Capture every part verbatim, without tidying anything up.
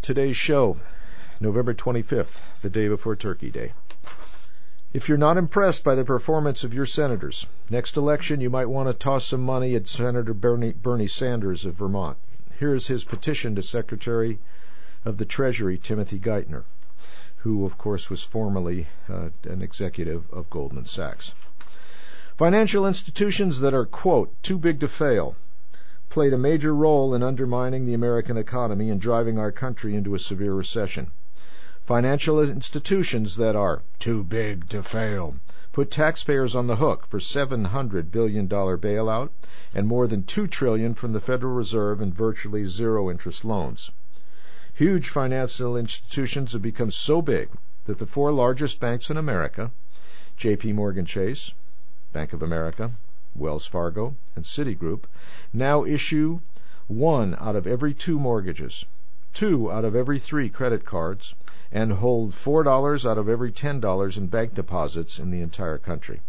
today's show, November twenty-fifth, the day before Turkey Day. If you're not impressed by the performance of your senators, next election you might want to toss some money at Senator Bernie, Bernie Sanders of Vermont. Here's his petition to Secretary of the Treasury, Timothy Geithner, who, of course, was formerly uh, an executive of Goldman Sachs. Financial institutions that are, quote, too big to fail, played a major role in undermining the American economy and driving our country into a severe recession. Financial institutions that are too big to fail put taxpayers on the hook for seven hundred billion dollars bailout and more than two trillion dollars from the Federal Reserve in virtually zero-interest loans. Huge financial institutions have become so big that the four largest banks in America, J P. Morgan Chase, Bank of America, Wells Fargo, and Citigroup, now issue one out of every two mortgages, two out of every three credit cards, and hold four dollars out of every ten dollars in bank deposits in the entire country.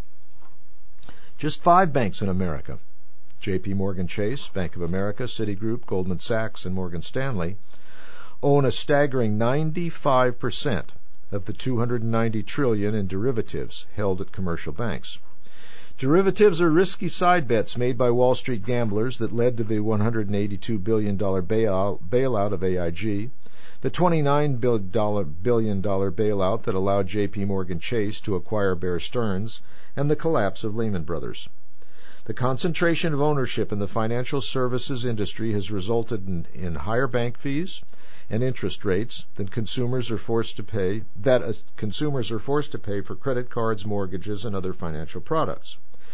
Just five banks in America, J P. Morgan Chase, Bank of America, Citigroup, Goldman Sachs, and Morgan Stanley, own a staggering ninety-five percent of the two hundred ninety trillion dollars in derivatives held at commercial banks. Derivatives are risky side bets made by Wall Street gamblers that led to the one hundred eighty-two billion dollars bailout, bailout of A I G, the twenty-nine billion dollars bailout that allowed J P. Morgan Chase to acquire Bear Stearns, and the collapse of Lehman Brothers. The concentration of ownership in the financial services industry has resulted in, in higher bank fees and interest rates than consumers are forced to pay that uh, consumers are forced to pay for credit cards, mortgages, and other financial products.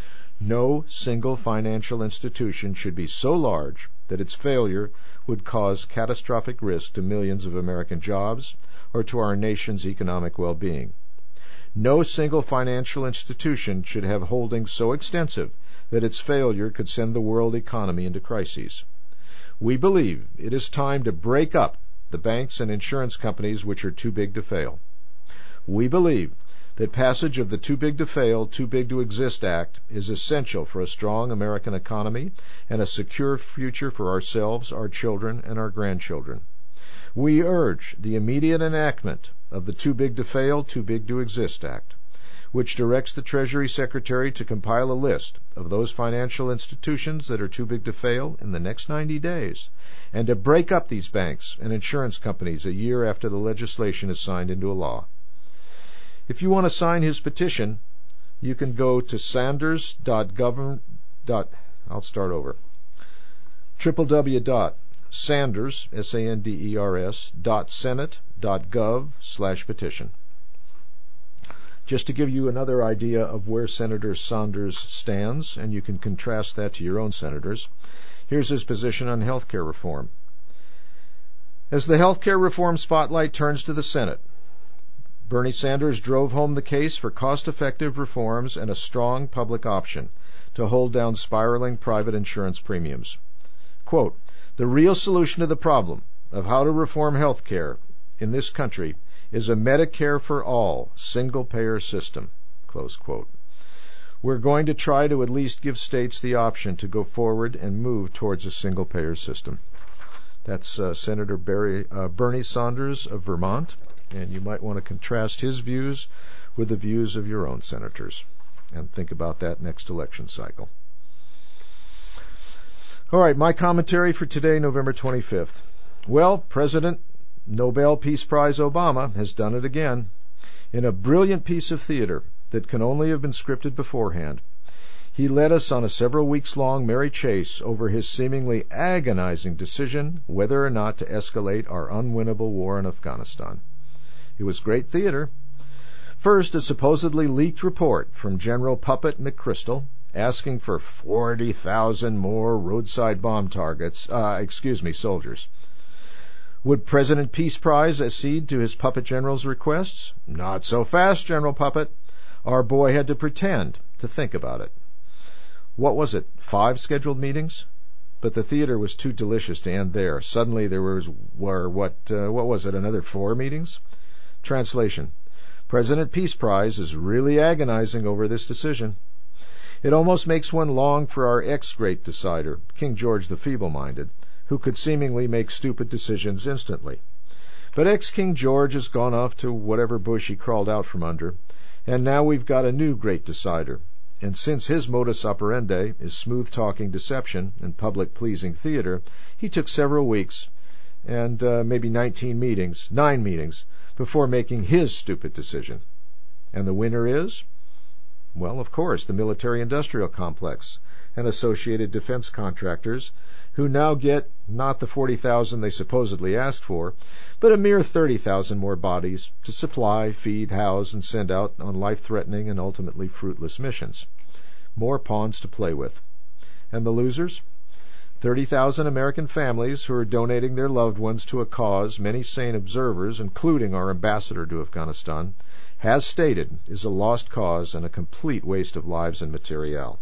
No single financial institution should be so large that its failure would cause catastrophic risk to millions of American jobs or to our nation's economic well-being. No single financial institution should have holdings so extensive that its failure could send the world economy into crises. We believe it is time to break up the banks and insurance companies which are too big to fail. We believe that passage of the Too Big to Fail, Too Big to Exist Act is essential for a strong American economy and a secure future for ourselves, our children, and our grandchildren. We urge the immediate enactment of the Too Big to Fail, Too Big to Exist Act, which directs the Treasury Secretary to compile a list of those financial institutions that are too big to fail in the next ninety days, and to break up these banks and insurance companies a year after the legislation is signed into a law. If you want to sign his petition, you can go to sanders dot gov. I'll start over. w w w dot sanders, S A N D E R S, dot senate dot gov slash petition. Just to give you another idea of where Senator Sanders stands, and you can contrast that to your own senators, here's his position on health care reform. As the health care reform spotlight turns to the Senate, Bernie Sanders drove home the case for cost-effective reforms and a strong public option to hold down spiraling private insurance premiums. Quote, the real solution to the problem of how to reform health care in this country is a Medicare for all, single-payer system. Close quote. We're going to try to at least give states the option to go forward and move towards a single-payer system. That's uh, Senator Barry, uh, Bernie Sanders of Vermont, and you might want to contrast his views with the views of your own senators, and think about that next election cycle. All right, my commentary for today, November twenty-fifth. Well, President Nobel Peace Prize Obama has done it again. In a brilliant piece of theater that can only have been scripted beforehand, he led us on a several weeks long merry chase over his seemingly agonizing decision whether or not to escalate our unwinnable war in Afghanistan. It was great theater. First, a supposedly leaked report from General Puppet McChrystal asking for forty thousand more roadside bomb targets, uh, excuse me, soldiers. Would President Peace Prize accede to his puppet general's requests? Not so fast, General Puppet. Our boy had to pretend to think about it. What was it, five scheduled meetings? But the theater was too delicious to end there. Suddenly there was, were what, uh, what was it, another four meetings? Translation. President Peace Prize is really agonizing over this decision. It almost makes one long for our ex-great decider, King George the Feeble-Minded, who could seemingly make stupid decisions instantly. But ex-King George has gone off to whatever bush he crawled out from under, and now we've got a new great decider. And since his modus operandi is smooth-talking deception and public-pleasing theater, he took several weeks and uh, maybe nineteen meetings, nine meetings, before making his stupid decision. And the winner is? Well, of course, the military-industrial complex and associated defense contractors, who now get not the forty thousand they supposedly asked for, but a mere thirty thousand more bodies to supply, feed, house, and send out on life-threatening and ultimately fruitless missions. More pawns to play with. And the losers? thirty thousand American families who are donating their loved ones to a cause many sane observers, including our ambassador to Afghanistan, has stated is a lost cause and a complete waste of lives and materiel.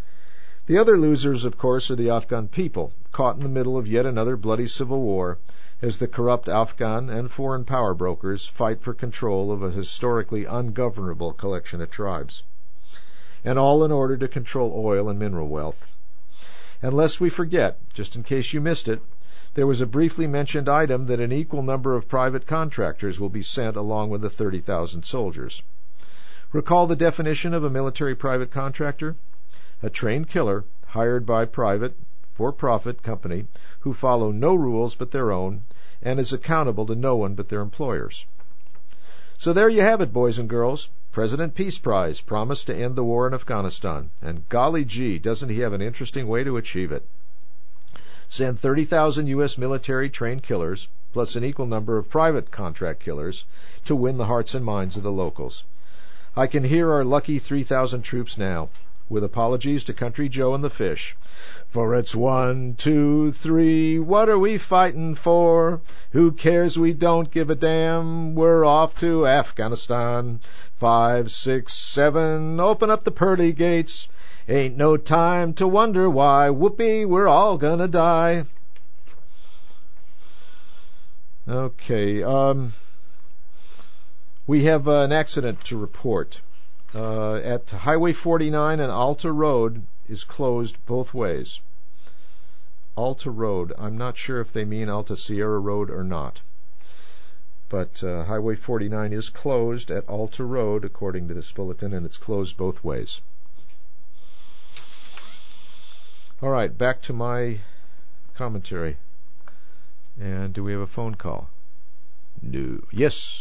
The other losers, of course, are the Afghan people, caught in the middle of yet another bloody civil war, as the corrupt Afghan and foreign power brokers fight for control of a historically ungovernable collection of tribes. And all in order to control oil and mineral wealth. And lest we forget, just in case you missed it, there was a briefly mentioned item that an equal number of private contractors will be sent along with the thirty thousand soldiers. Recall the definition of a military private contractor? A trained killer hired by private, for-profit company who follow no rules but their own and is accountable to no one but their employers. So there you have it, boys and girls. President Peace Prize promised to end the war in Afghanistan, and golly gee, doesn't he have an interesting way to achieve it. Send thirty thousand U S military-trained killers, plus an equal number of private contract killers, to win the hearts and minds of the locals. I can hear our lucky three thousand troops now, with apologies to Country Joe and the Fish. For it's one, two, three, what are we fighting for? Who cares, we don't give a damn, we're off to Afghanistan. Five, six, seven, open up the pearly gates. Ain't no time to wonder why, whoopee, we're all gonna die. Okay, um, we have uh, an accident to report. Uh, at Highway forty-nine and Alta Road is closed both ways. Alta Road, I'm not sure if they mean Alta Sierra Road or not. But uh, Highway forty-nine is closed at Alta Road, according to this bulletin, and it's closed both ways. All right, back to my commentary. And do we have a phone call? No. Yes.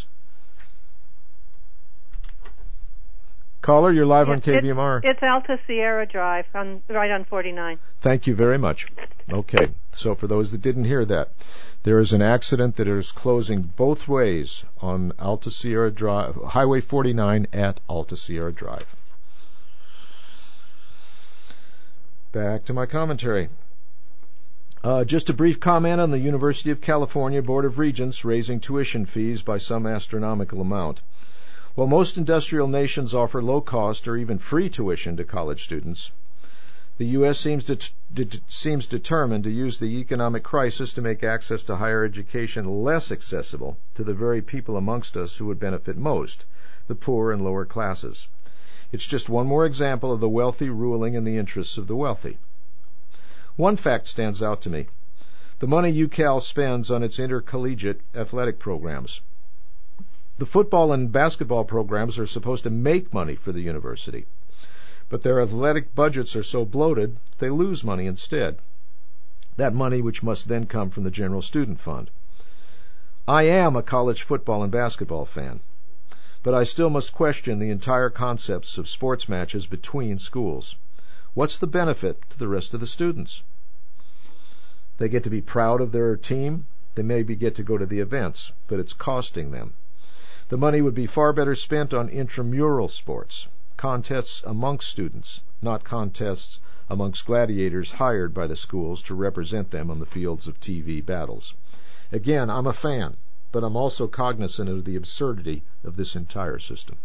Caller, you're live yeah, on K V M R. It's, it's Alta Sierra Drive, on, right on forty-nine. Thank you very much. Okay, so for those that didn't hear that, there is an accident that is closing both ways on Alta Sierra Drive, Highway forty-nine at Alta Sierra Drive. Back to my commentary. Uh, just a brief comment on the University of California Board of Regents raising tuition fees by some astronomical amount. While most industrial nations offer low-cost or even free tuition to college students, the U S seems, det- det- seems determined to use the economic crisis to make access to higher education less accessible to the very people amongst us who would benefit most, the poor and lower classes. It's just one more example of the wealthy ruling in the interests of the wealthy. One fact stands out to me. The money UCal spends on its intercollegiate athletic programs. The football and basketball programs are supposed to make money for the university, but their athletic budgets are so bloated they lose money instead. That money which must then come from the general student fund. I am a college football and basketball fan, but I still must question the entire concepts of sports matches between schools. What's the benefit to the rest of the students? They get to be proud of their team. They maybe get to go to the events, but it's costing them. The money would be far better spent on intramural sports, contests amongst students, not contests amongst gladiators hired by the schools to represent them on the fields of T V battles. Again, I'm a fan, but I'm also cognizant of the absurdity of this entire system.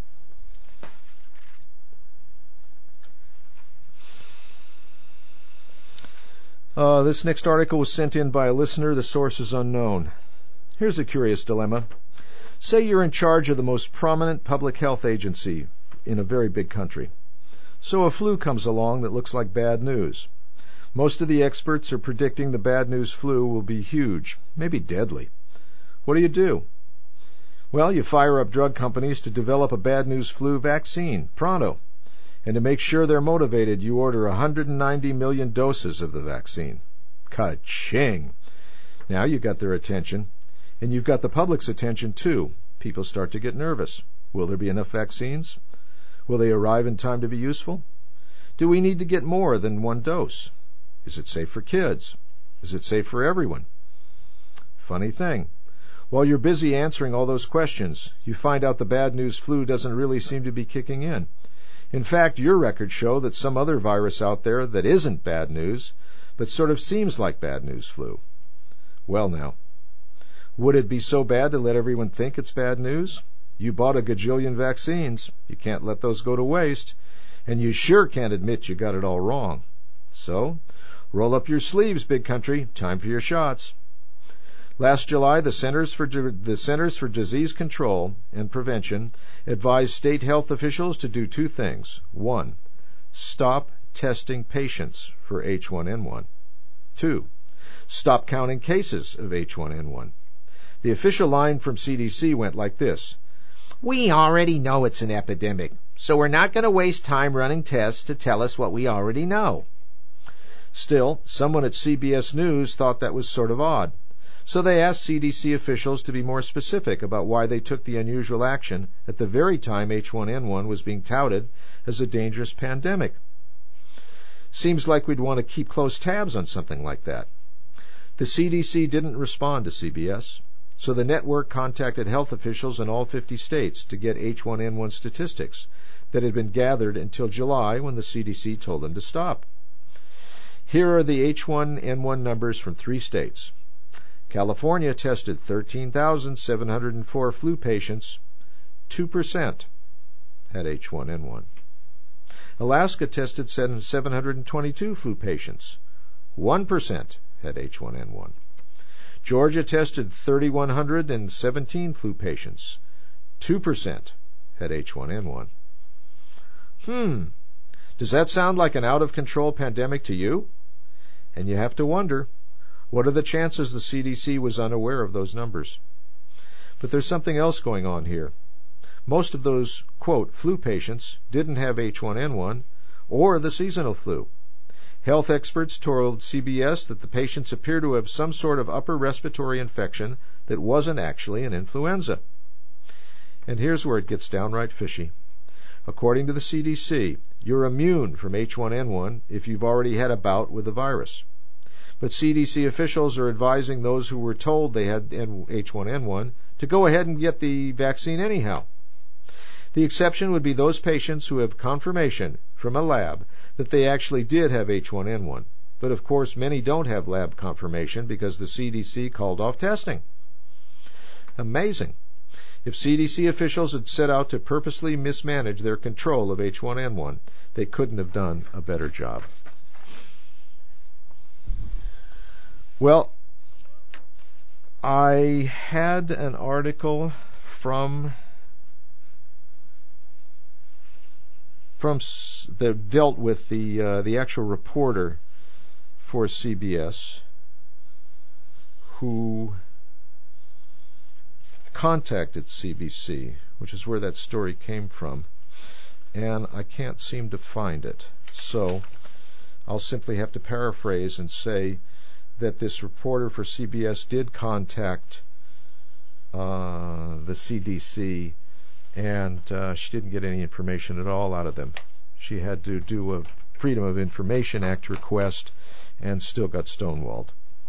Uh, this next article was sent in by a listener. The source is unknown. Here's a curious dilemma. Say you're in charge of the most prominent public health agency in a very big country. So a flu comes along that looks like bad news. Most of the experts are predicting the bad news flu will be huge, maybe deadly. What do you do? Well, you fire up drug companies to develop a bad news flu vaccine, pronto. And to make sure they're motivated, you order one hundred ninety million doses of the vaccine. Ka-ching! Now you've got their attention, and you've got the public's attention too. People start to get nervous. Will there be enough vaccines? Will they arrive in time to be useful? Do we need to get more than one dose? Is it safe for kids? Is it safe for everyone? Funny thing. While you're busy answering all those questions, you find out the bad news flu doesn't really seem to be kicking in. In fact, your records show that some other virus out there that isn't bad news, but sort of seems like bad news flu. Well now, would it be so bad to let everyone think it's bad news? You bought a gajillion vaccines. You can't let those go to waste. And you sure can't admit you got it all wrong. So, roll up your sleeves, big country. Time for your shots. Last July, the Centers for the Centers for Disease Control and Prevention advised state health officials to do two things. One, stop testing patients for H one N one. Two, stop counting cases of H one N one. The official line from C D C went like this. We already know it's an epidemic, so we're not going to waste time running tests to tell us what we already know. Still, someone at C B S News thought that was sort of odd. So they asked C D C officials to be more specific about why they took the unusual action at the very time H one N one was being touted as a dangerous pandemic. Seems like we'd want to keep close tabs on something like that. The C D C didn't respond to C B S, so the network contacted health officials in all fifty states to get H one N one statistics that had been gathered until July when the C D C told them to stop. Here are the H one N one numbers from three states. California tested thirteen thousand seven hundred four flu patients. two percent had H one N one. Alaska tested seven hundred twenty-two flu patients. one percent had H one N one. Georgia tested three thousand one hundred seventeen flu patients. two percent had H one N one. Hmm. Does that sound like an out-of-control pandemic to you? And you have to wonder, what are the chances the C D C was unaware of those numbers? But there's something else going on here. Most of those, quote, flu patients didn't have H one N one or the seasonal flu. Health experts told C B S that the patients appear to have some sort of upper respiratory infection that wasn't actually an influenza. And here's where it gets downright fishy. According to the C D C, you're immune from H one N one if you've already had a bout with the virus. But C D C officials are advising those who were told they had H one N one to go ahead and get the vaccine anyhow. The exception would be those patients who have confirmation from a lab that they actually did have H one N one. But of course, many don't have lab confirmation because the C D C called off testing. Amazing. If C D C officials had set out to purposely mismanage their control of H one N one, they couldn't have done a better job. Well, I had an article from from that dealt with the uh, the actual reporter for C B S who contacted C B C, which is where that story came from, and I can't seem to find it. So I'll simply have to paraphrase and say that this reporter for C B S did contact uh, the C D C, and uh, she didn't get any information at all out of them. She had to do a Freedom of Information Act request and still got stonewalled.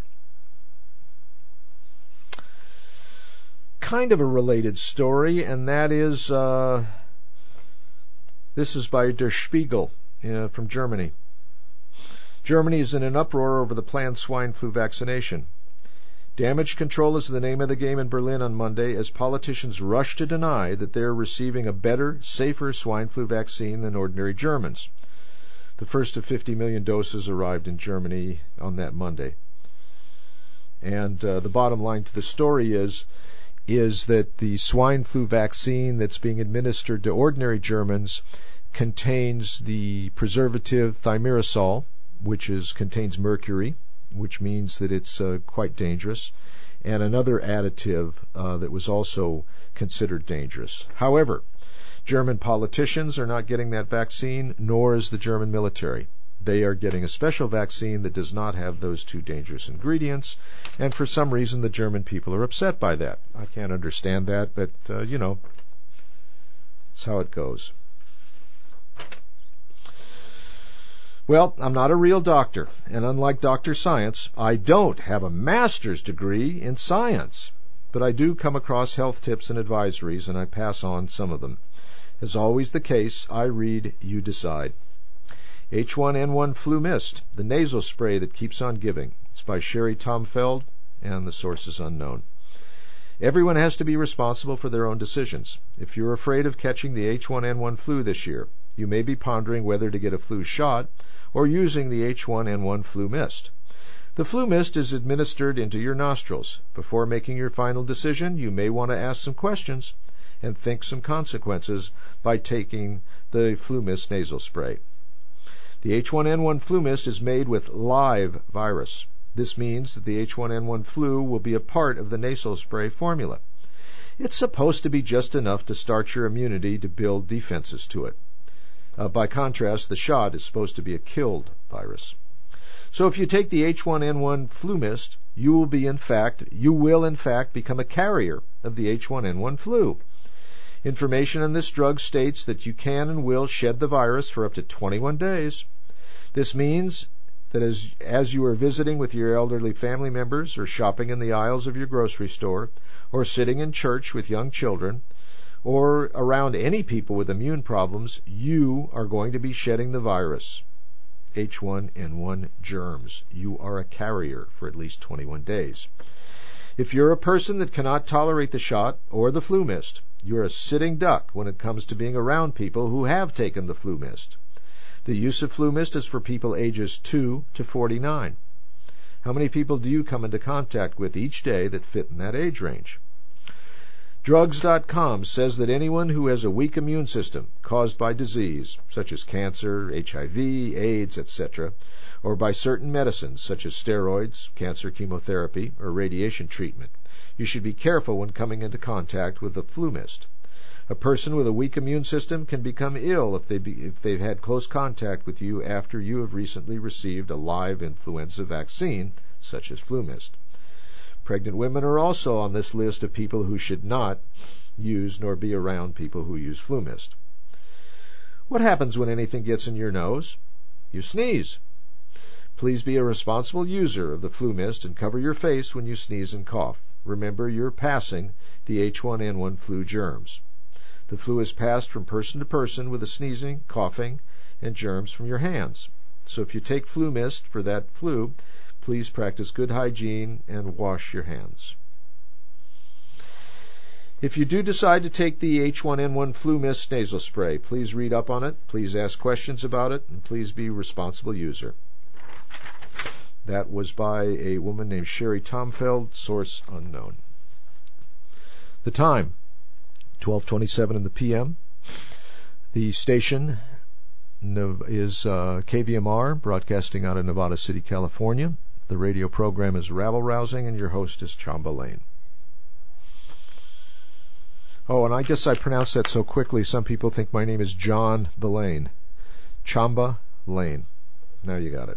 Kind of a related story, and that is, uh, this is by Der Spiegel uh, from Germany. Germany is in an uproar over the planned swine flu vaccination. Damage control is the name of the game in Berlin on Monday as politicians rush to deny that they are receiving a better, safer swine flu vaccine than ordinary Germans. The first of fifty million doses arrived in Germany on that Monday. And uh, the bottom line to the story is, is that the swine flu vaccine that's being administered to ordinary Germans contains the preservative thimerosal, which is contains mercury, which means that it's uh, quite dangerous, and another additive uh, that was also considered dangerous. However, German politicians are not getting that vaccine, nor is the German military. They are getting a special vaccine that does not have those two dangerous ingredients, and for some reason the German people are upset by that. I can't understand that, but, uh, you know, that's how it goes. Well, I'm not a real doctor, and unlike Doctor Science, I don't have a master's degree in science, but I do come across health tips and advisories, and I pass on some of them. As always the case, I read, you decide. H one N one Flu Mist, the nasal spray that keeps on giving. It's by Sherry Tomfeld, and the source is unknown. Everyone has to be responsible for their own decisions. If you're afraid of catching the H one N one flu this year, you may be pondering whether to get a flu shot or using the H one N one Flu Mist. The flu mist is administered into your nostrils. Before making your final decision, you may want to ask some questions and think some consequences by taking the flu mist nasal spray. The H one N one Flu Mist is made with live virus. This means that the H one N one flu will be a part of the nasal spray formula. It's supposed to be just enough to start your immunity to build defenses to it. Uh, by contrast, the shot is supposed to be a killed virus. So if you take the H one N one Flu Mist, you will be in fact, you will in fact become a carrier of the H one N one flu. Information on this drug states that you can and will shed the virus for up to twenty-one days. This means that as, as you are visiting with your elderly family members, or shopping in the aisles of your grocery store, or sitting in church with young children, or around any people with immune problems, you are going to be shedding the virus, H one N one germs. You are a carrier for at least twenty-one days. If you're a person that cannot tolerate the shot or the flu mist, you're a sitting duck when it comes to being around people who have taken the flu mist. The use of flu mist is for people ages two to forty-nine. How many people do you come into contact with each day that fit in that age range? Drugs dot com says that anyone who has a weak immune system caused by disease, such as cancer, H I V, AIDS, et cetera, or by certain medicines, such as steroids, cancer chemotherapy, or radiation treatment, you should be careful when coming into contact with the flu mist. A person with a weak immune system can become ill if, they be, if they've had close contact with you after you have recently received a live influenza vaccine, such as flu mist. Pregnant women are also on this list of people who should not use nor be around people who use flu mist. What happens when anything gets in your nose? You sneeze. Please be a responsible user of the flu mist and cover your face when you sneeze and cough. Remember, you're passing the H one N one flu germs. The flu is passed from person to person with the sneezing, coughing, and germs from your hands. So if you take flu mist for that flu, please practice good hygiene and wash your hands. If you do decide to take the H one N one Flu Mist nasal spray, please read up on it, please ask questions about it, and please be a responsible user. That was by a woman named Sherry Tomfeld, source unknown. The time, twelve twenty-seven in the P M. The station is uh, K V M R, broadcasting out of Nevada City, California. The radio program is Rabble Rousing, and your host is Chamba Lane. Oh, and I guess I pronounced that so quickly, some people think my name is John Belane. Chamba Lane. Now you got it.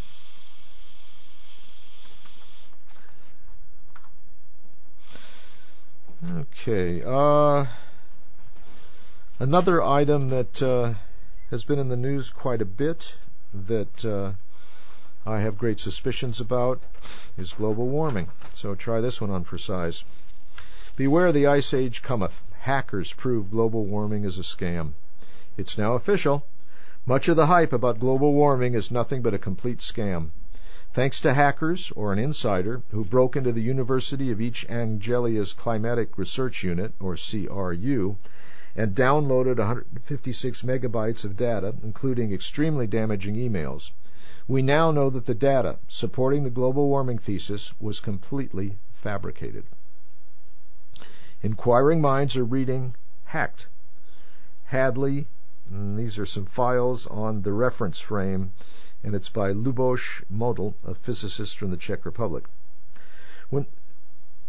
Okay. Uh, another item that uh, has been in the news quite a bit that uh, I have great suspicions about is global warming. So try this one on for size. Beware the ice age cometh. Hackers prove global warming is a scam. It's now official. Much of the hype about global warming is nothing but a complete scam. Thanks to hackers or an insider who broke into the University of East Anglia's Climatic Research Unit, or C R U, and downloaded one hundred fifty-six megabytes of data, including extremely damaging emails, we now know that the data supporting the global warming thesis was completely fabricated. Inquiring minds are reading Hacked. Hadley, and these are some files on the reference frame, and it's by Luboš Modl, a physicist from the Czech Republic. When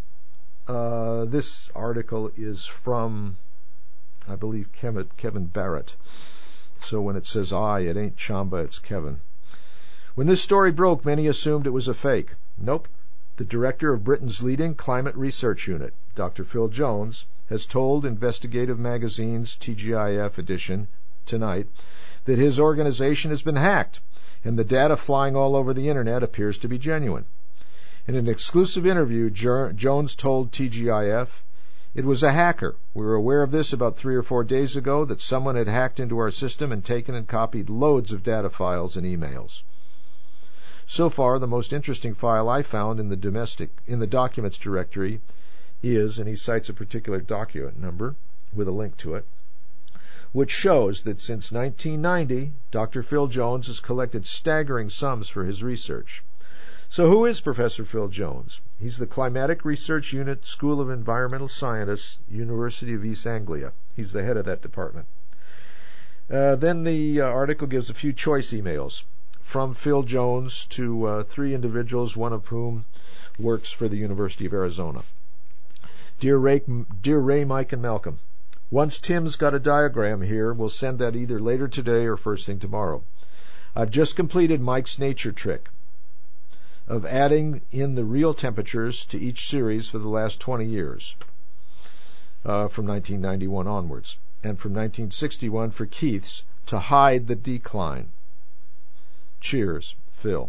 Uh, this article is from, I believe, Kevin, Kevin Barrett. So when it says I, it ain't Chamba, it's Kevin. When this story broke, many assumed it was a fake. Nope. The director of Britain's leading climate research unit, Doctor Phil Jones, has told Investigative Magazine's T G I F edition tonight that his organization has been hacked, and the data flying all over the internet appears to be genuine. In an exclusive interview, Jones told T G I F, "It was a hacker. We were aware of this about three or four days ago, that someone had hacked into our system and taken and copied loads of data files and emails." So far, the most interesting file I found in the domestic in the documents directory is, and he cites a particular document number with a link to it, which shows that since nineteen ninety, Doctor Phil Jones has collected staggering sums for his research. So who is Professor Phil Jones? He's the Climatic Research Unit, School of Environmental Scientists, University of East Anglia. He's the head of that department. Uh, then the uh, article gives a few choice emails from Phil Jones to uh, three individuals, one of whom works for the University of Arizona. Dear Ray, Dear Ray, Mike, and Malcolm, once Tim's got a diagram here, we'll send that either later today or first thing tomorrow. I've just completed Mike's nature trick of adding in the real temperatures to each series for the last twenty years, uh, from nineteen ninety-one onwards, and from nineteen sixty-one for Keith's to hide the decline. Cheers, Phil.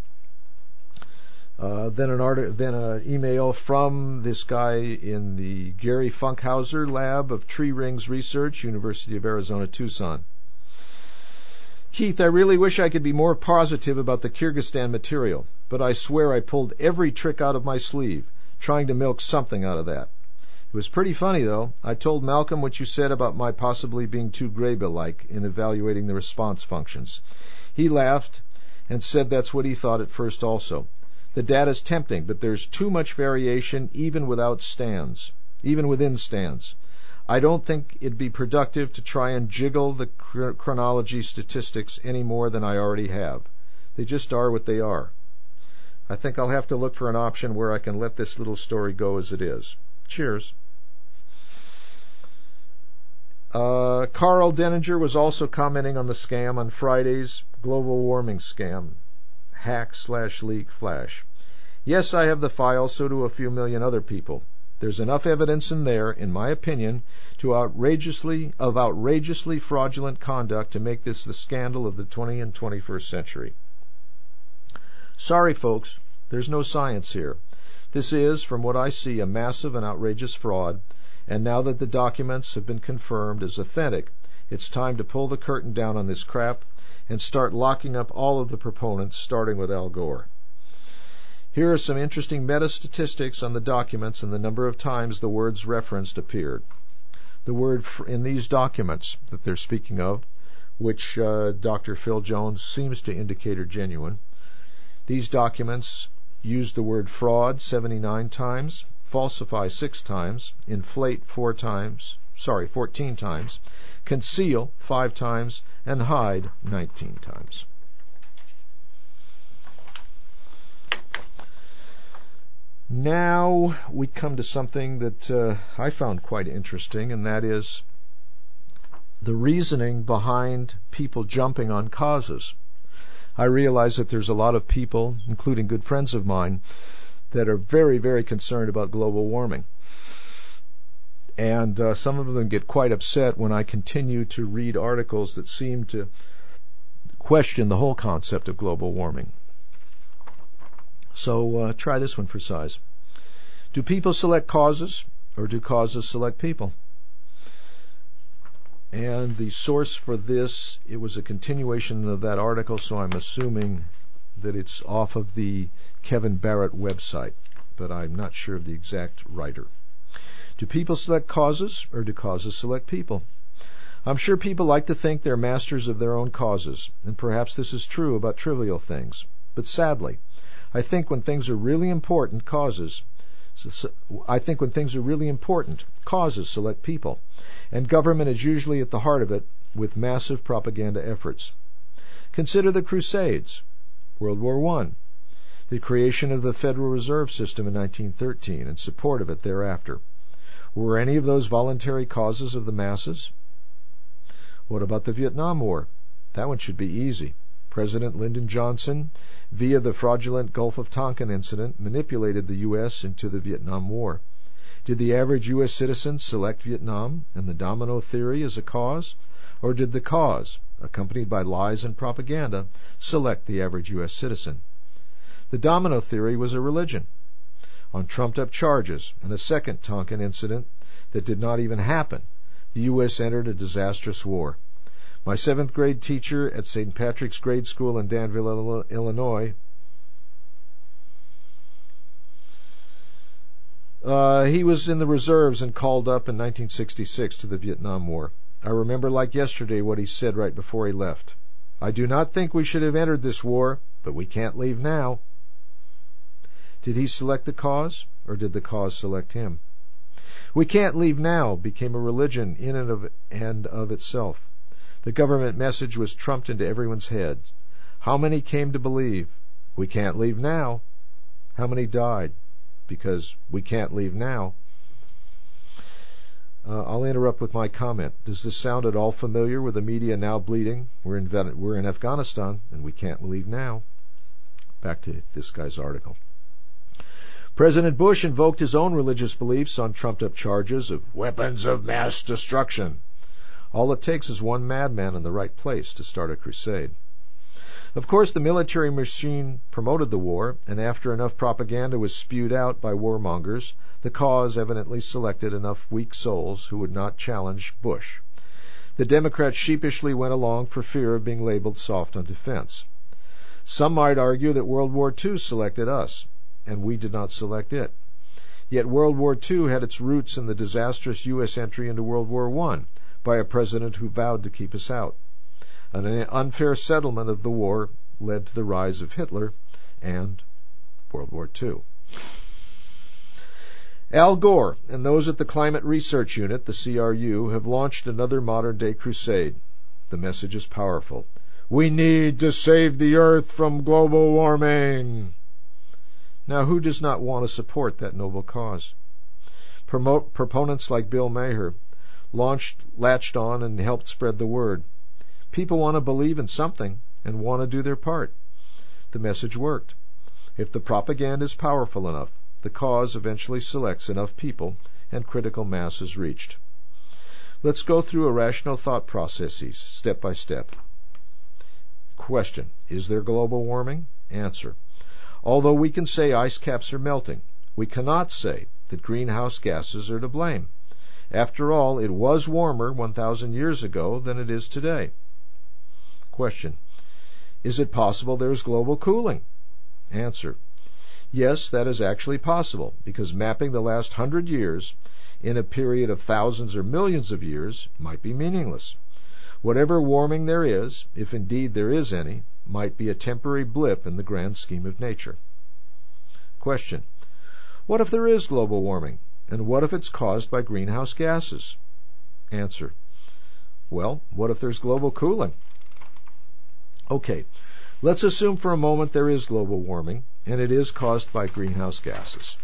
Uh, then an art- then an email from this guy in the Gary Funkhauser Lab of Tree Rings Research, University of Arizona, Tucson. Keith, I really wish I could be more positive about the Kyrgyzstan material, but I swear I pulled every trick out of my sleeve, trying to milk something out of that. It was pretty funny, though. I told Malcolm what you said about my possibly being too Graybill-like in evaluating the response functions. He laughed and said that's what he thought at first also. The data's tempting, but there's too much variation even without stands, even within stands. I don't think it'd be productive to try and jiggle the chronology statistics any more than I already have. They just are what they are. I think I'll have to look for an option where I can let this little story go as it is. Cheers. Uh, Carl Denninger was also commenting on the scam on Friday's global warming scam, hack slash leak flash. Yes, I have the file, so do a few million other people. There's enough evidence in there, in my opinion, to outrageously of outrageously fraudulent conduct to make this the scandal of the twentieth and twenty-first century. Sorry, folks, there's no science here. This is, from what I see, a massive and outrageous fraud, and now that the documents have been confirmed as authentic, it's time to pull the curtain down on this crap and start locking up all of the proponents, starting with Al Gore. Here are some interesting meta-statistics on the documents and the number of times the words referenced appeared. The word in these documents that they're speaking of, which uh, Doctor Phil Jones seems to indicate are genuine, these documents use the word fraud seventy-nine times, falsify six times, inflate four times, sorry, fourteen times, conceal five times, and hide nineteen times. Now we come to something that uh, I found quite interesting, and that is the reasoning behind people jumping on causes. I realize that there's a lot of people, including good friends of mine, that are very, very concerned about global warming. And uh, some of them get quite upset when I continue to read articles that seem to question the whole concept of global warming. So uh, try this one for size. Do people select causes, or do causes select people? And the source for this, it was a continuation of that article, so I'm assuming that it's off of the Kevin Barrett website, but I'm not sure of the exact writer. Do people select causes, or do causes select people? I'm sure people like to think they're masters of their own causes, and perhaps this is true about trivial things. But sadly, I think when things are really important, causes, I think when things are really important, causes select people, and government is usually at the heart of it with massive propaganda efforts. Consider the Crusades, World War One. the creation of the Federal Reserve System in nineteen thirteen and support of it thereafter. Were any of those voluntary causes of the masses? What about the Vietnam War? That one should be easy. President Lyndon Johnson, via the fraudulent Gulf of Tonkin incident, manipulated the U S into the Vietnam War. Did the average U S citizen select Vietnam and the domino theory as a cause? Or did the cause, accompanied by lies and propaganda, select the average U S citizen? The domino theory was a religion. On trumped-up charges and a second Tonkin incident that did not even happen, the U S entered a disastrous war. My seventh grade teacher at Saint Patrick's Grade School in Danville, Illinois, uh, he was in the reserves and called up in nineteen sixty-six to the Vietnam War. I remember like yesterday what he said right before he left. I do not think we should have entered this war, but we can't leave now. Did he select the cause, or did the cause select him? We can't leave now became a religion in and of, and of itself. The government message was trumped into everyone's heads. How many came to believe? We can't leave now. How many died? Because we can't leave now. Uh, I'll interrupt with my comment. Does this sound at all familiar with the media now bleeding? We're in, we're in Afghanistan, and we can't leave now. Back to this guy's article. President Bush invoked his own religious beliefs on trumped-up charges of weapons of mass destruction. All it takes is one madman in the right place to start a crusade. Of course, the military machine promoted the war, and after enough propaganda was spewed out by warmongers, the cause evidently selected enough weak souls who would not challenge Bush. The Democrats sheepishly went along for fear of being labeled soft on defense. Some might argue that World War Two selected us, and we did not select it. Yet World War Two had its roots in the disastrous U S entry into World War One by a president who vowed to keep us out. An unfair settlement of the war led to the rise of Hitler and World War Two. Al Gore and those at the Climate Research Unit, the C R U, have launched another modern-day crusade. The message is powerful. We need to save the Earth from global warming. Now, who does not want to support that noble cause? Promote, proponents like Bill Maher launched, latched on and helped spread the word. People want to believe in something and want to do their part. The message worked. If the propaganda is powerful enough, the cause eventually selects enough people and critical mass is reached. Let's go through a rational thought processes, step by step. Question: is there global warming? Answer: although we can say ice caps are melting, we cannot say that greenhouse gases are to blame. After all, it was warmer one thousand years ago than it is today. Question: is it possible there is global cooling? Answer: yes, that is actually possible, because mapping the last hundred years in a period of thousands or millions of years might be meaningless. Whatever warming there is, if indeed there is any, might be a temporary blip in the grand scheme of nature. Question: what if there is global warming, and what if it's caused by greenhouse gases? Answer: well, what if there's global cooling? Okay, let's assume for a moment there is global warming, and it is caused by greenhouse gases.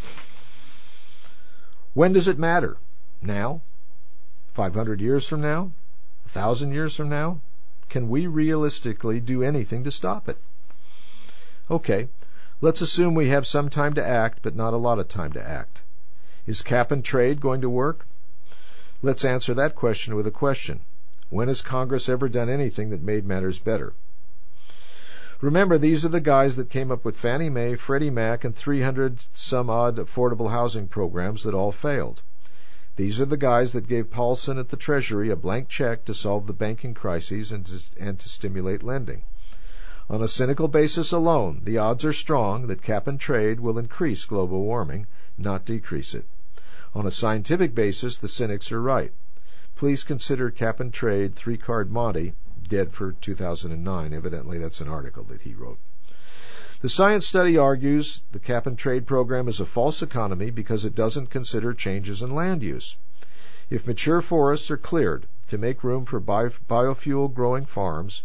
When does it matter? Now? five hundred years from now? one thousand years from now? Can we realistically do anything to stop it? Okay, let's assume we have some time to act, but not a lot of time to act. Is cap and trade going to work? Let's answer that question with a question. When has Congress ever done anything that made matters better? Remember, these are the guys that came up with Fannie Mae, Freddie Mac, and three hundred some odd affordable housing programs that all failed. These are the guys that gave Paulson at the Treasury a blank check to solve the banking crises and to, and to stimulate lending. On a cynical basis alone, the odds are strong that cap and trade will increase global warming, not decrease it. On a scientific basis, the cynics are right. Please consider cap and trade three-card Monty dead for two thousand nine. Evidently, that's an article that he wrote. The science study argues the cap and trade program is a false economy because it doesn't consider changes in land use. If mature forests are cleared to make room for bio- biofuel growing farms,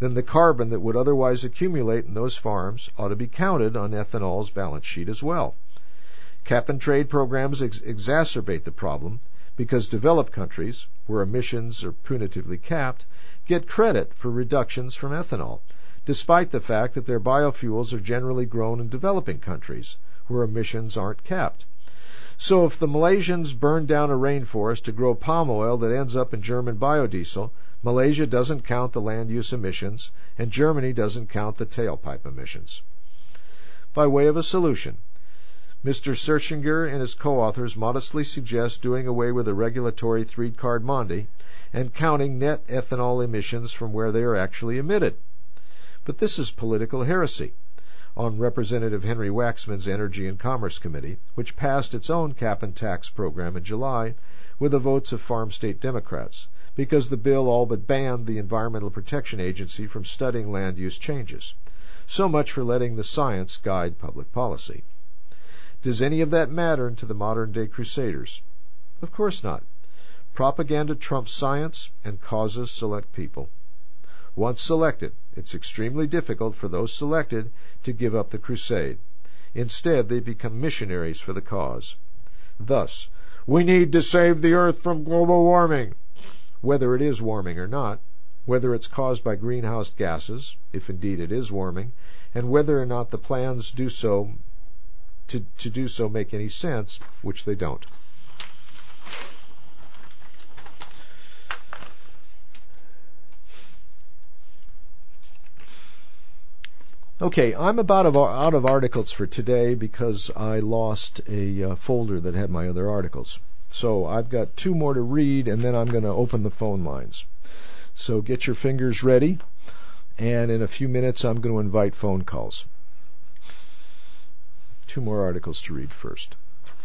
then the carbon that would otherwise accumulate in those farms ought to be counted on ethanol's balance sheet as well. Cap-and-trade programs ex- exacerbate the problem because developed countries, where emissions are punitively capped, get credit for reductions from ethanol, despite the fact that their biofuels are generally grown in developing countries, where emissions aren't capped. So if the Malaysians burn down a rainforest to grow palm oil that ends up in German biodiesel, Malaysia doesn't count the land use emissions, and Germany doesn't count the tailpipe emissions. By way of a solution, Mister Serschinger and his co-authors modestly suggest doing away with a regulatory three-card Monte and counting net ethanol emissions from where they are actually emitted. But this is political heresy on Representative Henry Waxman's Energy and Commerce Committee, which passed its own cap and tax program in July with the votes of farm state Democrats, because the bill all but banned the Environmental Protection Agency from studying land use changes. So much for letting the science guide public policy. Does any of that matter to the modern-day crusaders? Of course not. Propaganda trumps science, and causes select people. Once selected, it's extremely difficult for those selected to give up the crusade. Instead, they become missionaries for the cause. Thus, we need to save the earth from global warming. Whether it is warming or not, whether it's caused by greenhouse gases, if indeed it is warming, and whether or not the plans do so to, to do so make any sense, which they don't. Okay, I'm about out of articles for today because I lost a uh, folder that had my other articles. So I've got two more to read, and then I'm going to open the phone lines. So get your fingers ready, and in a few minutes I'm going to invite phone calls. Two more articles to read first.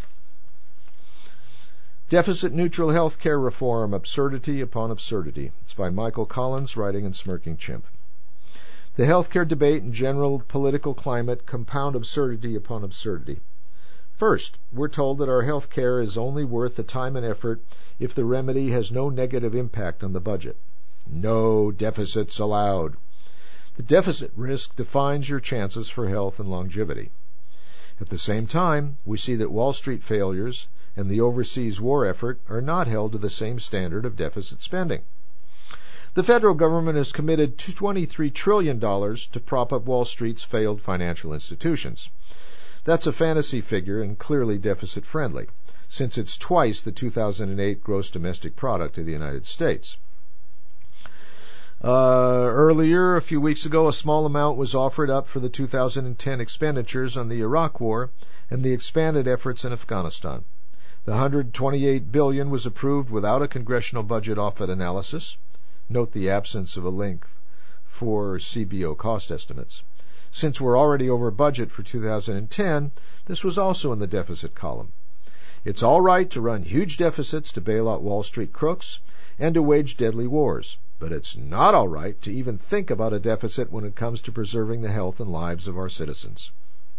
Deficit-Neutral Healthcare Reform, Absurdity Upon Absurdity. It's by Michael Collins, writing in Smirking Chimp. The healthcare debate and general political climate compound absurdity upon absurdity. First, we're told that our health care is only worth the time and effort if the remedy has no negative impact on the budget. No deficits allowed. The deficit risk defines your chances for health and longevity. At the same time, we see that Wall Street failures and the overseas war effort are not held to the same standard of deficit spending. The federal government has committed twenty-three trillion dollars to prop up Wall Street's failed financial institutions. That's a fantasy figure and clearly deficit-friendly, since it's twice the two thousand eight gross domestic product of the United States. Uh, earlier, a few weeks ago, a small amount was offered up for the two thousand ten expenditures on the Iraq War and the expanded efforts in Afghanistan. The one hundred twenty-eight billion dollars was approved without a congressional budget offer analysis. Note the absence of a link for C B O cost estimates. Since we're already over budget for two thousand ten, this was also in the deficit column. It's all right to run huge deficits to bail out Wall Street crooks and to wage deadly wars, but it's not all right to even think about a deficit when it comes to preserving the health and lives of our citizens.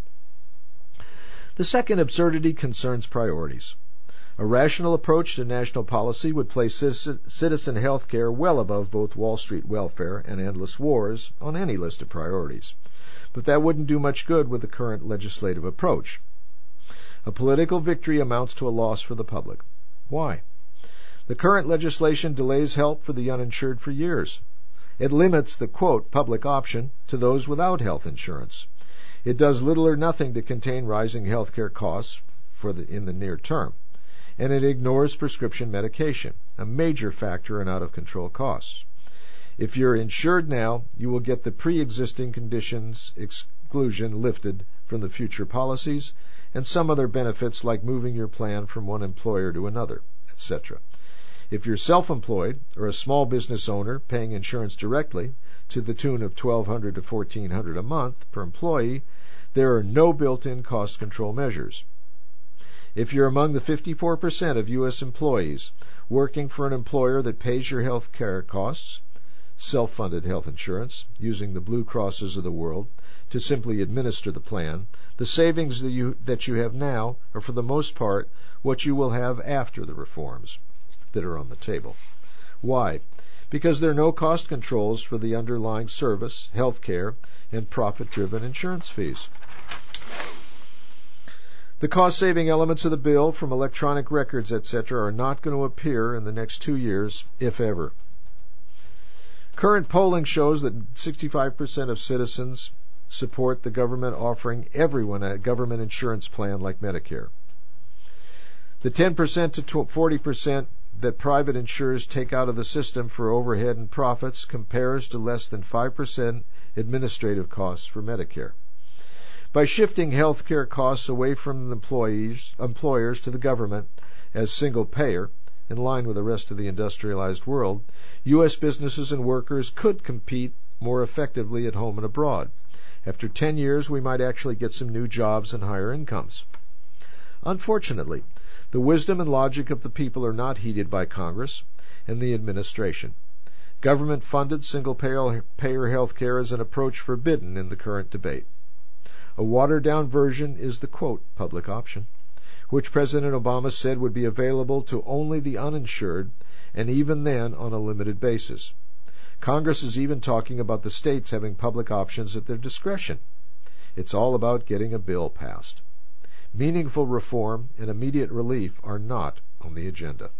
The second absurdity concerns priorities. A rational approach to national policy would place citizen health care well above both Wall Street welfare and endless wars on any list of priorities. But that wouldn't do much good with the current legislative approach. A political victory amounts to a loss for the public. Why? The current legislation delays help for the uninsured for years. It limits the, quote, public option to those without health insurance. It does little or nothing to contain rising health care costs for the, in the near term. And it ignores prescription medication, a major factor in out-of-control costs. If you're insured now, you will get the pre-existing conditions exclusion lifted from the future policies and some other benefits like moving your plan from one employer to another, et cetera. If you're self-employed or a small business owner paying insurance directly to the tune of twelve hundred dollars to fourteen hundred dollars a month per employee, there are no built-in cost control measures. If you're among the fifty-four percent of U S employees working for an employer that pays your health care costs, self-funded health insurance, using the Blue Crosses of the world to simply administer the plan, the savings that you, that you have now are for the most part what you will have after the reforms that are on the table. Why? because there are no cost controls for the underlying service, health care, and profit-driven insurance fees. The cost-saving elements of the bill, from electronic records, et cetera, are not going to appear in the next two years, if ever. Current polling shows that sixty-five percent of citizens support the government offering everyone a government insurance plan like Medicare. The ten percent to forty percent that private insurers take out of the system for overhead and profits compares to less than five percent administrative costs for Medicare. By shifting health care costs away from employees, employers to the government as single payer, in line with the rest of the industrialized world, U S businesses and workers could compete more effectively at home and abroad. After ten years, we might actually get some new jobs and higher incomes. Unfortunately, the wisdom and logic of the people are not heeded by Congress and the administration. Government-funded single-payer health care is an approach forbidden in the current debate. A watered-down version is the, quote, public option, which President Obama said would be available to only the uninsured, and even then on a limited basis. Congress is even talking about the states having public options at their discretion. It's all about getting a bill passed. Meaningful reform and immediate relief are not on the agenda.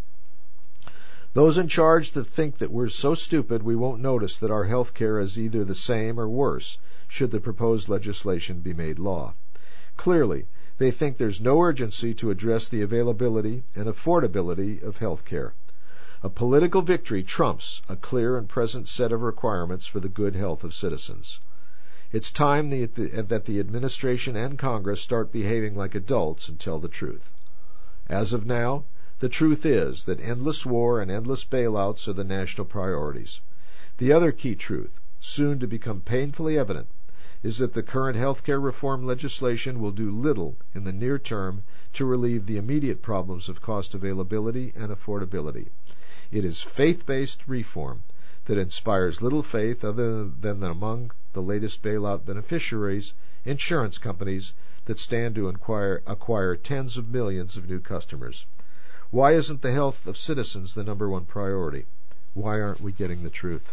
Those in charge that think that we're so stupid we won't notice that our health care is either the same or worse should the proposed legislation be made law. Clearly, they think there's no urgency to address the availability and affordability of health care. A political victory trumps a clear and present set of requirements for the good health of citizens. It's time that the administration and Congress start behaving like adults and tell the truth. As of now, the truth is that endless war and endless bailouts are the national priorities. The other key truth, soon to become painfully evident, is that the current health care reform legislation will do little in the near term to relieve the immediate problems of cost availability and affordability. It is faith-based reform that inspires little faith other than among the latest bailout beneficiaries, insurance companies that stand to acquire, acquire tens of millions of new customers. Why isn't the health of citizens the number one priority? Why aren't we getting the truth?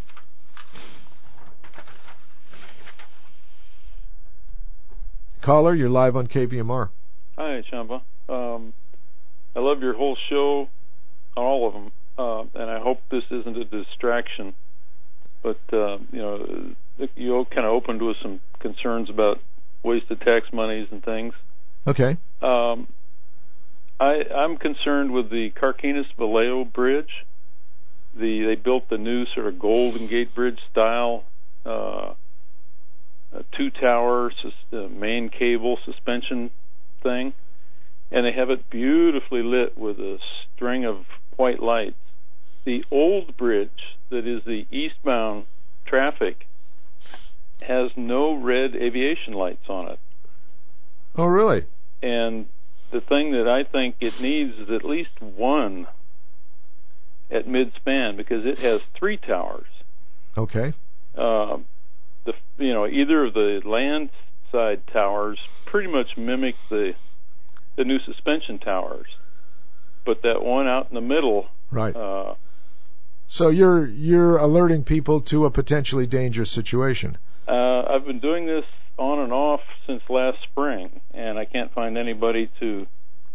Caller, you're live on K V M R. Hi, Champa. Um, I love your whole show, all of them, uh, and I hope this isn't a distraction. But, uh, you know, you kind of opened with some concerns about wasted tax monies and things. Okay. Um, I, I'm concerned with the Carquinez-Vallejo Bridge. The They built the new sort of Golden Gate Bridge style uh a two-tower sus- uh, main cable suspension thing, and they have it beautifully lit with a string of white lights. The old bridge that is the eastbound traffic has no red aviation lights on it. Oh, really? And the thing that I think it needs is at least one at mid-span, because it has three towers. Okay. Uh, The, you know, either of the land side towers pretty much mimic the the new suspension towers, but that one out in the middle. Right. Uh, so you're you're alerting people to a potentially dangerous situation. Uh, I've been doing this on and off since last spring, and I can't find anybody to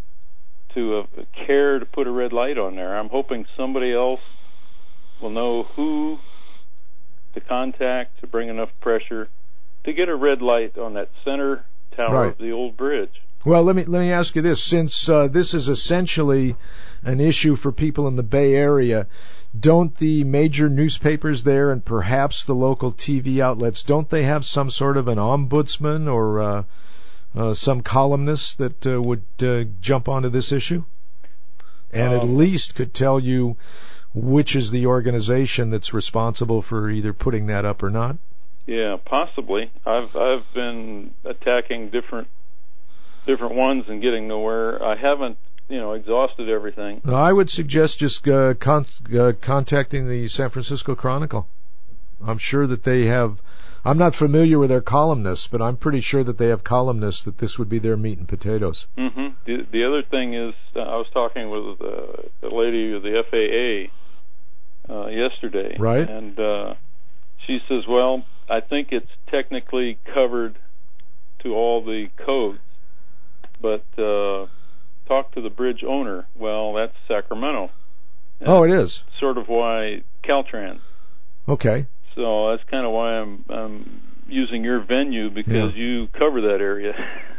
to uh, care to put a red light on there. I'm hoping somebody else will know who to contact to bring enough pressure to get a red light on that center tower right. of the old bridge. Well, let me let me ask you this: since uh, this is essentially an issue for people in the Bay Area, don't the major newspapers there and perhaps the local T V outlets, don't they have some sort of an ombudsman or uh, uh, some columnist that uh, would uh, jump onto this issue and um, at least could tell you which is the organization that's responsible for either putting that up or not? Yeah, possibly. I've I've been attacking different different ones and getting nowhere. I haven't, you know, exhausted everything. I would suggest just uh, con- uh, contacting the San Francisco Chronicle. I'm sure that they have. I'm not familiar with their columnists, but I'm pretty sure that they have columnists that this would be their meat and potatoes. Mm-hmm. The, the other thing is, uh, I was talking with uh, the lady of the F A A, uh, yesterday. Right. And uh, she says, well, I think it's technically covered to all the codes, but uh, talk to the bridge owner. Well, that's Sacramento. And oh, it is. Sort of why Caltrans. Okay. So that's kind of why I'm, I'm using your venue, because Yeah. you cover that area.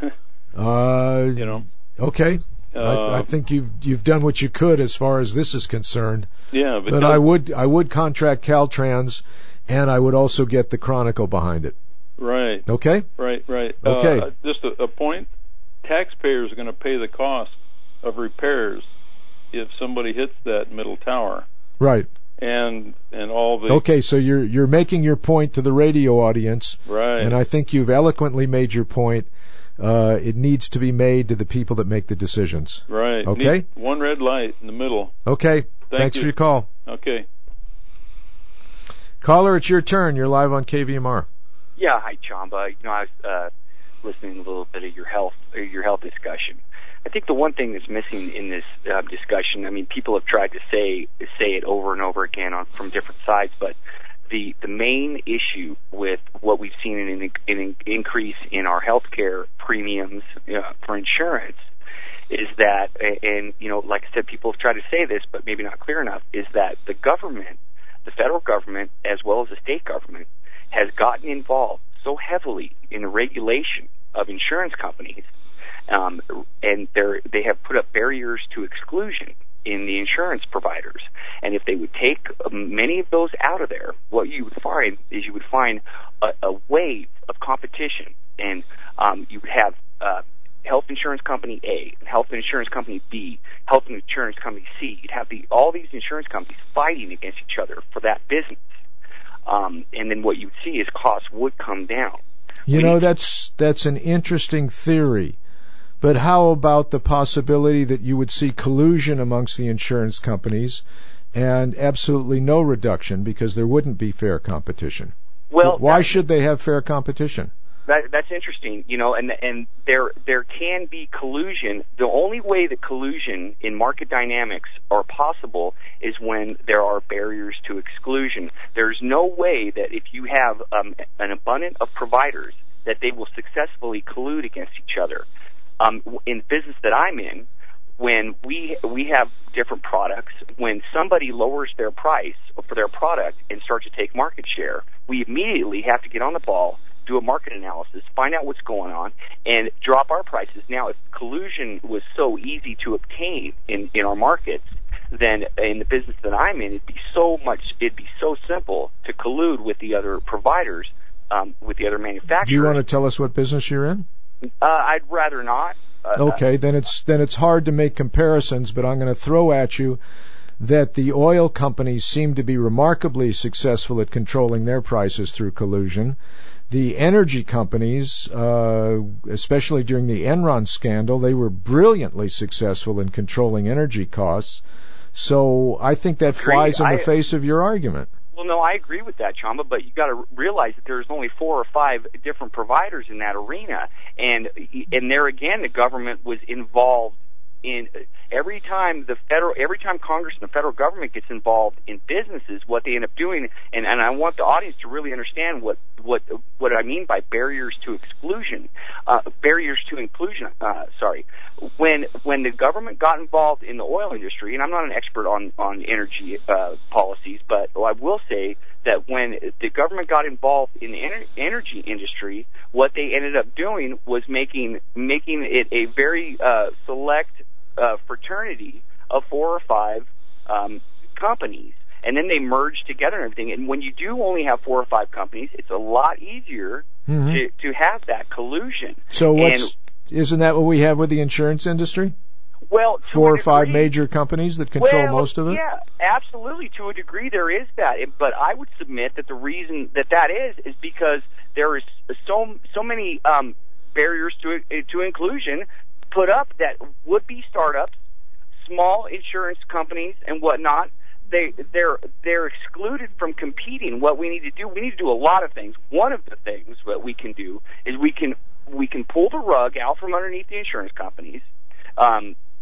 uh, you know. Okay. Uh, I, I think you've you've done what you could as far as this is concerned. Yeah, but, but I would I would contract Caltrans, and I would also get the Chronicle behind it. Right. Okay. Right. Right. Okay. Uh, just a, a point. Taxpayers are going to pay the cost of repairs if somebody hits that middle tower. Right. And and all the Okay, so you're you're making your point to the radio audience, right, and I think you've eloquently made your point. Uh, it needs to be made to the people that make the decisions. Right. Okay. Need one red light in the middle. Okay. Thank Thanks you. for your call. Okay. Caller, it's your turn. You're live on K V M R. Yeah. Hi, Chamba. You know, I was uh, listening to a little bit of your health uh, your health discussion. I think the one thing that's missing in this uh, discussion, I mean, people have tried to say say it over and over again on from different sides, but the the main issue with what we've seen in an, in an increase in our healthcare premiums uh, for insurance is that, and you know, like I said, people have tried to say this, but maybe not clear enough, is that the government, the federal government, as well as the state government, has gotten involved so heavily in the regulation of insurance companies. Um, and they're, they have put up barriers to exclusion in the insurance providers. And if they would take many of those out of there, what you would find is you would find a, a wave of competition. And um, you would have uh, health insurance company A, health insurance company B, health insurance company C. You'd have the, all these insurance companies fighting against each other for that business. Um, and then what you would see is costs would come down. You we know, that's that's an interesting theory. But how about the possibility that you would see collusion amongst the insurance companies and absolutely no reduction because there wouldn't be fair competition? Well, why should they have fair competition? That, that's interesting, you know, and and there there can be collusion. The only way that collusion in market dynamics are possible is when there are barriers to exclusion. There's no way that if you have um, an abundance of providers that they will successfully collude against each other. Um, in the business that I'm in, when we we have different products, when somebody lowers their price for their product and starts to take market share, we immediately have to get on the ball, do a market analysis, find out what's going on, and drop our prices. Now, if collusion was so easy to obtain in, in our markets, then in the business that I'm in, it'd be so much, it'd be so simple to collude with the other providers, um, with the other manufacturers. Do you want to tell us what business you're in? Uh, I'd rather not. Uh, okay, then it's then it's hard to make comparisons, but I'm going to throw at you that the oil companies seem to be remarkably successful at controlling their prices through collusion. The energy companies, uh, especially during the Enron scandal, they were brilliantly successful in controlling energy costs. So I think that flies in the I, face of your argument. Well, no, I agree with that, Chamba, but you got to realize that there's only four or five different providers in that arena, and and there again, the government was involved in every time the federal, every time Congress and the federal government gets involved in businesses, what they end up doing, and, and I want the audience to really understand what what what I mean by barriers to exclusion, uh, barriers to inclusion. Uh, sorry, when when the government got involved in the oil industry, and I'm not an expert on on energy uh, policies, but I will say that when the government got involved in the ener- energy industry, what they ended up doing was making making it a very uh, select uh, fraternity of four or five um, companies, and then they merged together and everything. And when you do only have four or five companies, it's a lot easier mm-hmm. to to have that collusion. So what's and, isn't that what we have with the insurance industry? Well, four or degree, five major companies that control well, most of it? Yeah, absolutely. To a degree, there is that. But I would submit that the reason that that is is because there is so so many um, barriers to to inclusion put up that would-be startups, small insurance companies, and whatnot. They they're they're excluded from competing. What we need to do, we need to do a lot of things. One of the things that we can do is we can we can pull the rug out from underneath the insurance companies. Um,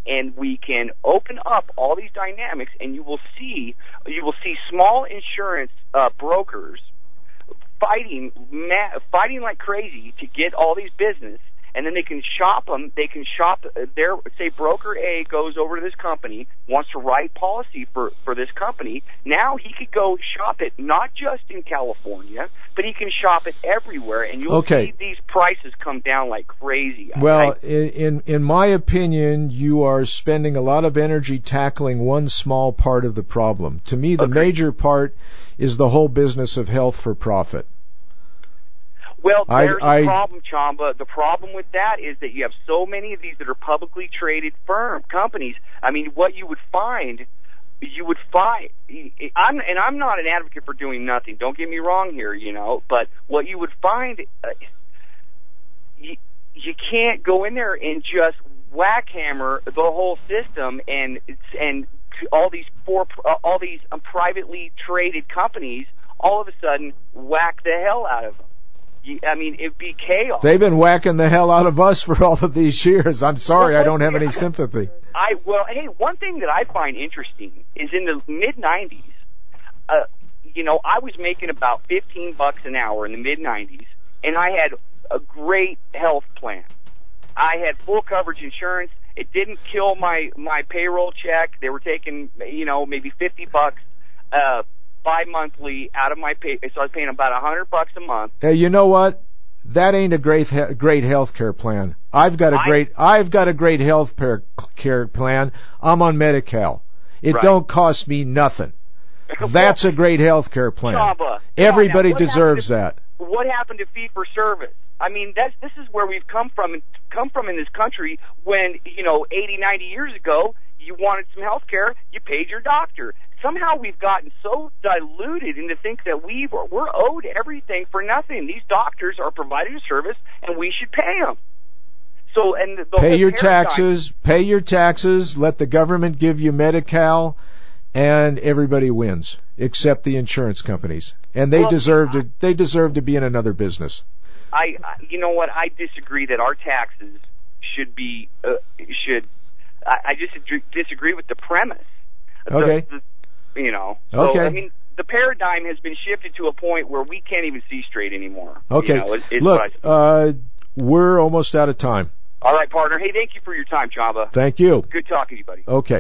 and we can open up all these dynamics, and you will see you will see small insurance uh, brokers fighting ma- fighting like crazy to get all these business. And then they can shop them. They can shop their, say, broker A goes over to this company, wants to write policy for, for this company. Now he could go shop it not just in California, but he can shop it everywhere. And you'll okay. see these prices come down like crazy. Well, I, in in my opinion, you are spending a lot of energy tackling one small part of the problem. To me, the okay. major part is the whole business of health for profit. Well, there's I, I, the problem, Chamba. The problem with that is that you have so many of these that are publicly traded firm companies. I mean, what you would find, you would find. I'm and I'm not an advocate for doing nothing. Don't get me wrong here, you know. But what you would find, uh, you you can't go in there and just whack hammer the whole system and and all these four all these um, privately traded companies. All of a sudden, whack the hell out of them. I mean, it'd be chaos. They've been whacking the hell out of us for all of these years. I'm sorry, well, I don't have any sympathy. I well, hey, one thing that I find interesting is in the mid nineties, uh, you know, I was making about fifteen bucks an hour in the mid nineties, and I had a great health plan. I had full coverage insurance. It didn't kill my my payroll check. They were taking, you know, maybe fifty bucks. Uh, bi-monthly out of my pay, so I was paying about a hundred bucks a month. Hey, you know what? That ain't a great great health care plan. I've got a I, great I've got a great health care plan. I'm on Medi-Cal. It right. don't cost me nothing. That's a great health care plan. Chamba, Everybody now, deserves to, that. What happened to fee for service? I mean, that's this is where we've come from come from in this country when, you know, eighty, ninety years ago, you wanted some health care, you paid your doctor. Somehow we've gotten so diluted into think that we we're owed everything for nothing. These doctors are providing a service, and we should pay them. So, and the pay your paradigm, taxes, pay your taxes. Let the government give you Medi-Cal, and everybody wins except the insurance companies, and they well, deserve to. They deserve to be in another business. I, you know what? I disagree that our taxes should be uh, should. I, I just disagree with the premise. Okay. The, the, You know, so, okay. I mean, the paradigm has been shifted to a point where we can't even see straight anymore. Okay. You know, it, it's Look, I, uh, we're almost out of time. All right, partner. Hey, thank you for your time, Chamba. Thank you. Good talking to you, buddy. Okay.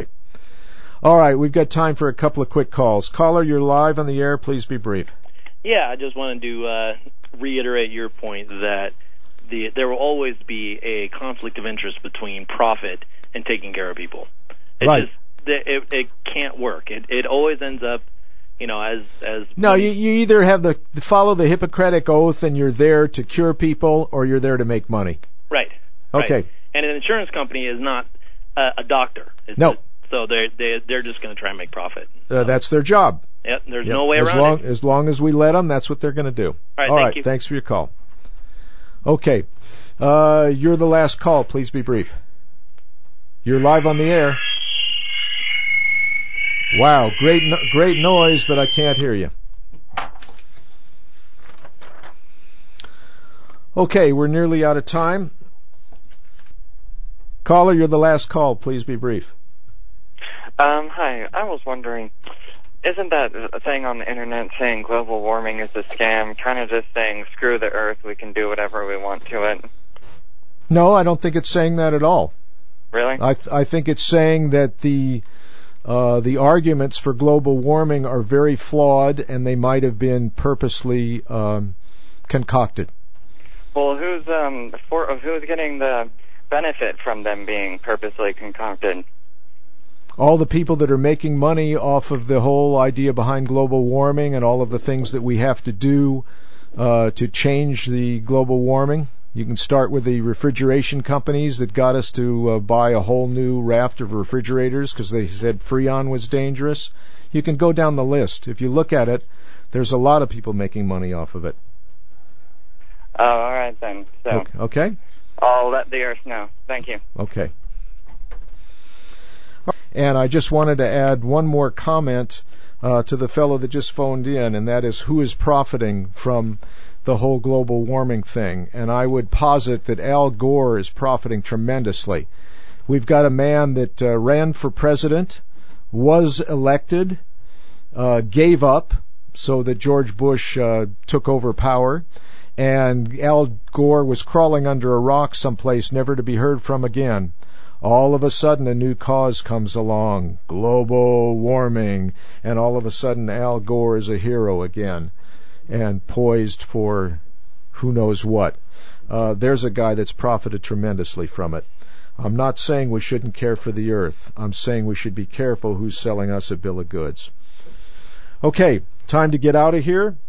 All right, we've got time for a couple of quick calls. Caller, you're live on the air. Please be brief. Yeah, I just wanted to uh, reiterate your point that the there will always be a conflict of interest between profit and taking care of people. It's right. Just, It, it can't work. It it always ends up, you know, as as no. You you either have the follow the Hippocratic Oath and you're there to cure people, or you're there to make money. Right. Okay. Right. And an insurance company is not a, a doctor. It's no. A, so they're they they're just going to try and make profit. Uh, that's their job. Yep. There's yep. no way as around long, it. As long as we let them, that's what they're going to do. All right. All thank right. You. Thanks for your call. Okay. Uh, you're the last call. Please be brief. You're live on the air. Wow, great no- great noise, but I can't hear you. Okay, we're nearly out of time. Caller, you're the last call. Please be brief. Um, hi, I was wondering, isn't that a thing on the internet saying global warming is a scam, kind of just saying, screw the earth, we can do whatever we want to it? No, I don't think it's saying that at all. Really? I th- I think it's saying that the Uh, the arguments for global warming are very flawed, and they might have been purposely um, concocted. Well, who's um for who's getting the benefit from them being purposely concocted? All the people that are making money off of the whole idea behind global warming and all of the things that we have to do uh, to change the global warming. You can start with the refrigeration companies that got us to uh, buy a whole new raft of refrigerators because they said Freon was dangerous. You can go down the list. If you look at it, there's a lot of people making money off of it. Oh, all right then. So, okay. okay? I'll let the earth know. Thank you. Okay. And I just wanted to add one more comment uh, to the fellow that just phoned in, and that is who is profiting from the whole global warming thing. And I would posit that Al Gore is profiting tremendously. We've got a man that uh, ran for president, was elected, uh, gave up so that George Bush uh, took over power, and Al Gore was crawling under a rock someplace, never to be heard from again. All of a sudden, a new cause comes along, global warming, and all of a sudden, Al Gore is a hero again, and poised for who knows what. Uh, there's a guy that's profited tremendously from it. I'm not saying we shouldn't care for the earth. I'm saying we should be careful who's selling us a bill of goods. Okay, time to get out of here.